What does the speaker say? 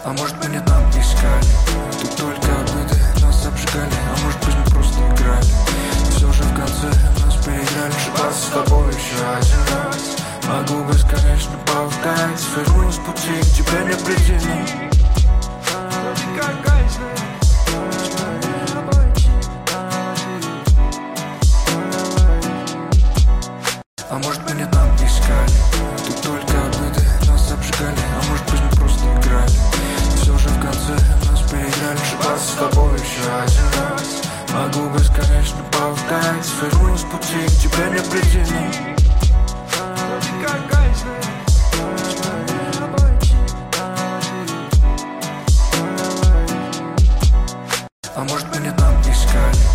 А может, мы не там искали. Тут только обиды нас обжигали. А может быть, мы просто играли. Все же в конце нас переиграли. Ошибаться с тобой еще один раз. Могу бесконечно повторять. Сверну с пути к тебе непредельно. А может, мы не там искали. Тут только обиды нас обжигали. А может быть, мы просто играли. Все же в конце нас переиграли. Ошибаться с тобой еще один раз. Могу бесконечно повторять. Сверну с пути к тебе непредельно.